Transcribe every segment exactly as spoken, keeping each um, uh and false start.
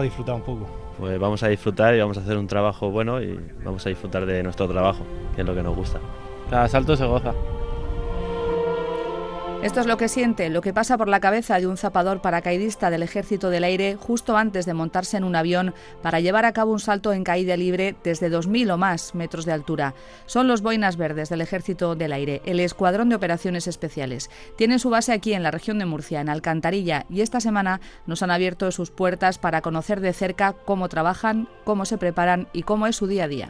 disfrutar un poco. Pues vamos a disfrutar y vamos a hacer un trabajo bueno y vamos a disfrutar de nuestro trabajo, que es lo que nos gusta. Cada salto se goza. Esto es lo que siente, lo que pasa por la cabeza de un zapador paracaidista del Ejército del Aire justo antes de montarse en un avión para llevar a cabo un salto en caída libre desde dos mil o más metros de altura. Son los Boinas Verdes del Ejército del Aire, el Escuadrón de Operaciones Especiales. Tienen su base aquí en la región de Murcia, en Alcantarilla, y esta semana nos han abierto sus puertas para conocer de cerca cómo trabajan, cómo se preparan y cómo es su día a día.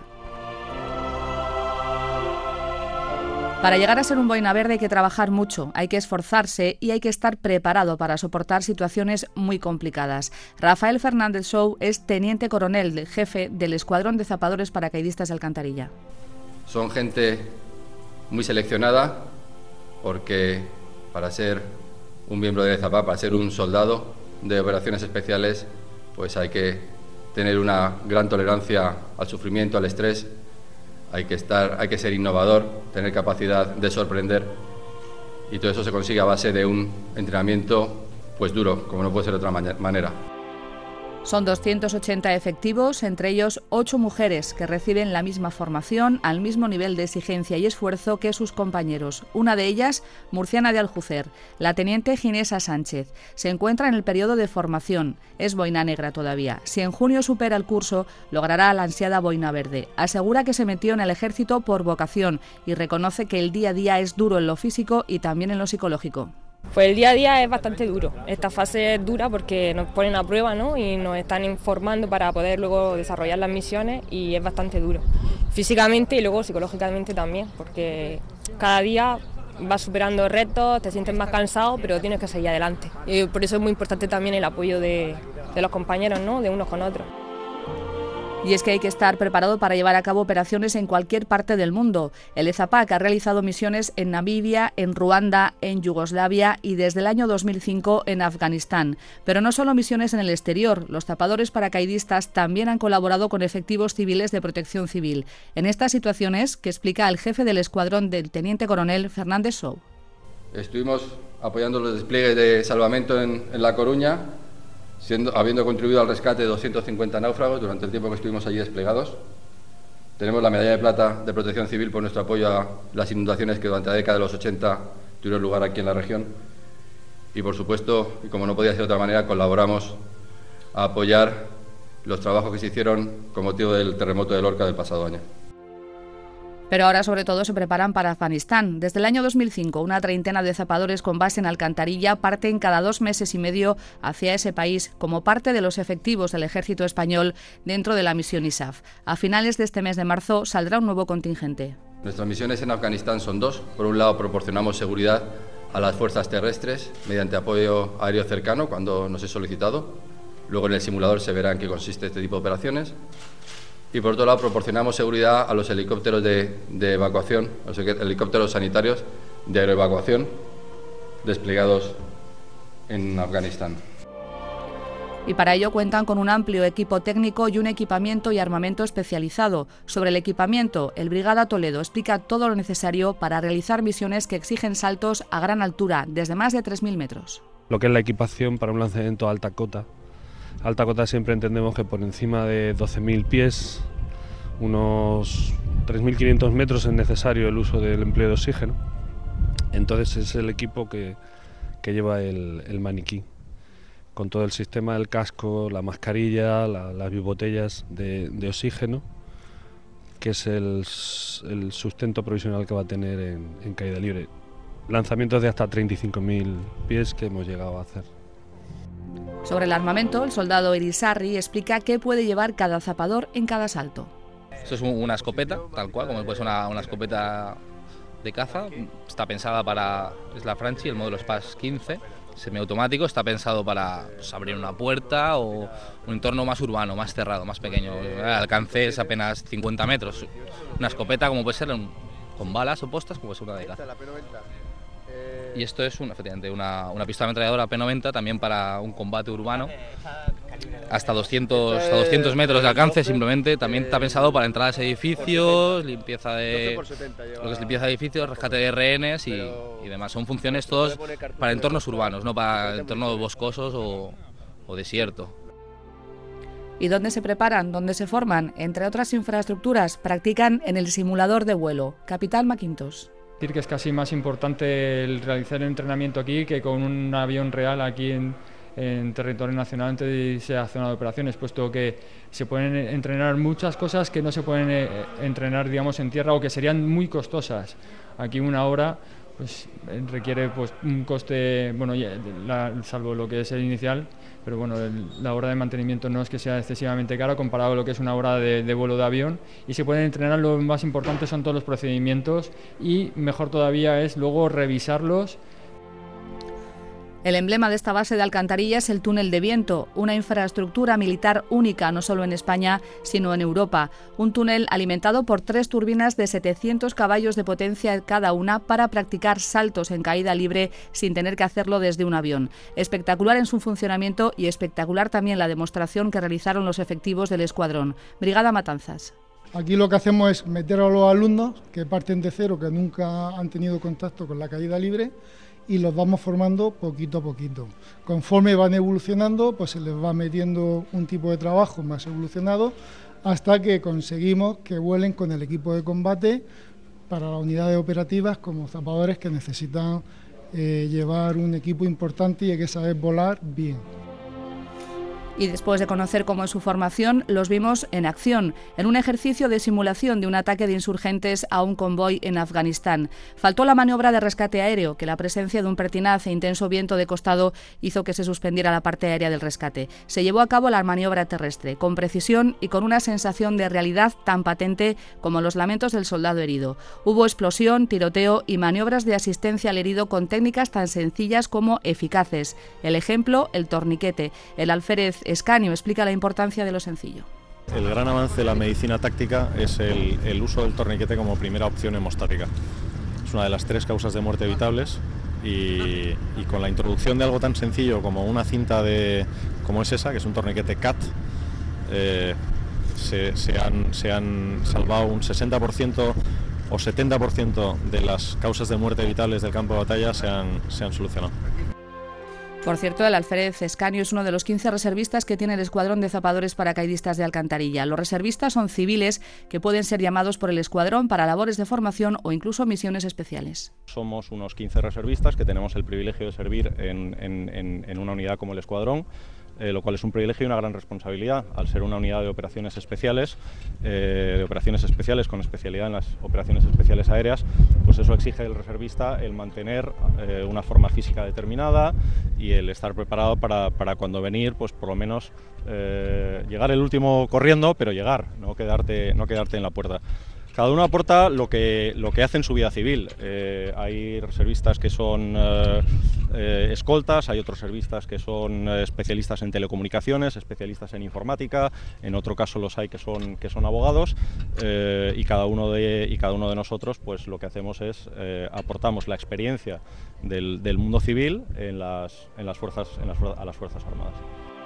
Para llegar a ser un boina verde hay que trabajar mucho, hay que esforzarse y hay que estar preparado para soportar situaciones muy complicadas. Rafael Fernández Sou es teniente coronel, jefe del Escuadrón de Zapadores Paracaidistas de Alcantarilla. Son gente muy seleccionada porque para ser un miembro de Zapá, para ser un soldado de operaciones especiales, pues hay que tener una gran tolerancia al sufrimiento, al estrés. Hay que estar, hay que ser innovador, tener capacidad de sorprender, y todo eso se consigue a base de un entrenamiento pues duro, como no puede ser de otra manera. Son doscientos ochenta efectivos, entre ellos ocho mujeres que reciben la misma formación, al mismo nivel de exigencia y esfuerzo que sus compañeros. Una de ellas, murciana de Aljucer, la teniente Ginesa Sánchez. Se encuentra en el periodo de formación, es boina negra todavía. Si en junio supera el curso, logrará la ansiada boina verde. Asegura que se metió en el ejército por vocación y reconoce que el día a día es duro en lo físico y también en lo psicológico. Pues el día a día es bastante duro. Esta fase es dura porque nos ponen a prueba, ¿no? Y nos están informando para poder luego desarrollar las misiones, y es bastante duro. Físicamente y luego psicológicamente también, porque cada día vas superando retos, te sientes más cansado, pero tienes que seguir adelante. Y por eso es muy importante también el apoyo de, de los compañeros, ¿no? De unos con otros. Y es que hay que estar preparado para llevar a cabo operaciones en cualquier parte del mundo. El EZAPAC ha realizado misiones en Namibia, en Ruanda, en Yugoslavia y desde el año dos mil cinco en Afganistán. Pero no solo misiones en el exterior, los zapadores paracaidistas también han colaborado con efectivos civiles de protección civil. En estas situaciones, que explica el jefe del escuadrón del teniente coronel Fernández Sou. Estuvimos apoyando los despliegues de salvamento en, en La Coruña, Siendo, habiendo contribuido al rescate de doscientos cincuenta náufragos durante el tiempo que estuvimos allí desplegados. Tenemos la medalla de plata de Protección Civil por nuestro apoyo a las inundaciones que durante la década de los ochenta tuvieron lugar aquí en la región. Y por supuesto, y como no podía ser de otra manera, colaboramos a apoyar los trabajos que se hicieron con motivo del terremoto de Lorca del pasado año. Pero ahora sobre todo se preparan para Afganistán. Desde el año dos mil cinco, una treintena de zapadores con base en Alcantarilla parten cada dos meses y medio hacia ese país como parte de los efectivos del ejército español dentro de la misión I S A F. A finales de este mes de marzo saldrá un nuevo contingente. Nuestras misiones en Afganistán son dos. Por un lado, proporcionamos seguridad a las fuerzas terrestres mediante apoyo aéreo cercano cuando nos es solicitado. Luego en el simulador se verá en qué consiste este tipo de operaciones. Y por otro lado, proporcionamos seguridad a los helicópteros de, de evacuación, a los helicópteros sanitarios de aeroevacuación desplegados en Afganistán. Y para ello cuentan con un amplio equipo técnico y un equipamiento y armamento especializado. Sobre el equipamiento, el Brigada Toledo explica todo lo necesario para realizar misiones que exigen saltos a gran altura, desde más de tres mil metros. Lo que es la equipación para un lanzamiento a alta cota. Alta cota siempre entendemos que por encima de doce mil pies, unos tres mil quinientos metros, es necesario el uso del empleo de oxígeno. Entonces es el equipo que, que lleva el, el maniquí, con todo el sistema del casco, la mascarilla, la, las bibotellas de, de oxígeno, que es el, el sustento provisional que va a tener en, en caída libre. Lanzamientos de hasta treinta y cinco mil pies que hemos llegado a hacer. Sobre el armamento, el soldado Irisarri explica qué puede llevar cada zapador en cada salto. Esto es una escopeta, tal cual, como puede ser una, una escopeta de caza. Está pensada para, es la Franchi, el modelo Spas quince, semiautomático. Está pensado para pues, abrir una puerta o un entorno más urbano, más cerrado, más pequeño. El alcance es apenas cincuenta metros. Una escopeta como puede ser un, con balas opuestas, como puede ser una de caza. Y esto es una, efectivamente, una, una pistola ametralladora P noventa también para un combate urbano, hasta doscientos, hasta doscientos metros de alcance simplemente. También está pensado para entradas a edificios, limpieza de, lo que es limpieza de edificios, rescate de rehenes y, y demás. Son funciones todos para entornos urbanos, no para entornos boscosos o, o desierto. ¿Y dónde se preparan? ¿Dónde se forman? Entre otras infraestructuras, practican en el simulador de vuelo. Capitán McIntosh. Decir que es casi más importante el realizar el entrenamiento aquí que con un avión real aquí en, en territorio nacional antes de irse a zona de operaciones, puesto que se pueden entrenar muchas cosas que no se pueden eh, entrenar, digamos, en tierra o que serían muy costosas. Aquí una hora pues requiere pues un coste, bueno, la, salvo lo que es el inicial, pero bueno, el, la hora de mantenimiento no es que sea excesivamente cara comparado a lo que es una hora de, de vuelo de avión, y se pueden entrenar. Lo más importante son todos los procedimientos y mejor todavía es luego revisarlos. El emblema de esta base de Alcantarilla es el túnel de viento, una infraestructura militar única no solo en España, sino en Europa. Un túnel alimentado por tres turbinas de setecientos caballos de potencia cada una para practicar saltos en caída libre sin tener que hacerlo desde un avión. Espectacular en su funcionamiento y espectacular también la demostración que realizaron los efectivos del escuadrón. Brigada Matanzas. Aquí lo que hacemos es meter a los alumnos que parten de cero, que nunca han tenido contacto con la caída libre, y los vamos formando poquito a poquito. Conforme van evolucionando, pues se les va metiendo un tipo de trabajo más evolucionado hasta que conseguimos que vuelen con el equipo de combate para las unidades operativas como zapadores que necesitan eh, llevar un equipo importante y hay que saber volar bien. Y después de conocer cómo es su formación, los vimos en acción, en un ejercicio de simulación de un ataque de insurgentes a un convoy en Afganistán. Faltó la maniobra de rescate aéreo, que la presencia de un pertinaz e intenso viento de costado hizo que se suspendiera la parte aérea del rescate. Se llevó a cabo la maniobra terrestre, con precisión y con una sensación de realidad tan patente como los lamentos del soldado herido. Hubo explosión, tiroteo y maniobras de asistencia al herido con técnicas tan sencillas como eficaces. El ejemplo, el torniquete. El alférez Escanio explica la importancia de lo sencillo. El gran avance de la medicina táctica es el, el uso del torniquete como primera opción hemostática. Es una de las tres causas de muerte evitables y, y con la introducción de algo tan sencillo como una cinta de, como es esa, que es un torniquete C A T, eh, se, se, han, se han salvado un sesenta por ciento o setenta por ciento de las causas de muerte evitables del campo de batalla se han, se han solucionado. Por cierto, el alférez Escanio es uno de los quince reservistas que tiene el Escuadrón de Zapadores Paracaidistas de Alcantarilla. Los reservistas son civiles que pueden ser llamados por el escuadrón para labores de formación o incluso misiones especiales. Somos unos quince reservistas que tenemos el privilegio de servir en, en, en, en una unidad como el Escuadrón, Eh, lo cual es un privilegio y una gran responsabilidad al ser una unidad de operaciones especiales, eh, de operaciones especiales con especialidad en las operaciones especiales aéreas. Pues eso exige del reservista el mantener eh, una forma física determinada y el estar preparado para, para cuando venir, pues por lo menos eh, llegar el último corriendo, pero llegar, no quedarte, no quedarte en la puerta. Cada uno aporta lo que, lo que hace en su vida civil. Eh, hay reservistas que son eh, eh, escoltas, hay otros reservistas que son eh, especialistas en telecomunicaciones, especialistas en informática, en otro caso los hay que son, que son abogados, eh, y, cada uno de, y cada uno de nosotros pues lo que hacemos es eh, aportamos la experiencia del, del mundo civil en las, en las fuerzas, en las, a las Fuerzas Armadas.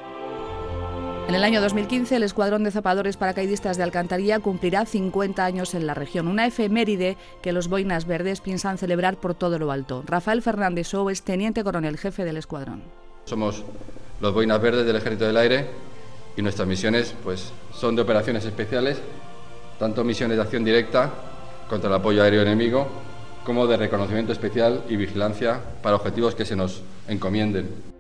En el año dos mil quince, el Escuadrón de Zapadores Paracaidistas de Alcantarilla cumplirá cincuenta años en la región, una efeméride que los Boinas Verdes piensan celebrar por todo lo alto. Rafael Fernández Sou es teniente coronel jefe del escuadrón. Somos los Boinas Verdes del Ejército del Aire y nuestras misiones pues, son de operaciones especiales, tanto misiones de acción directa contra el apoyo aéreo enemigo, como de reconocimiento especial y vigilancia para objetivos que se nos encomienden.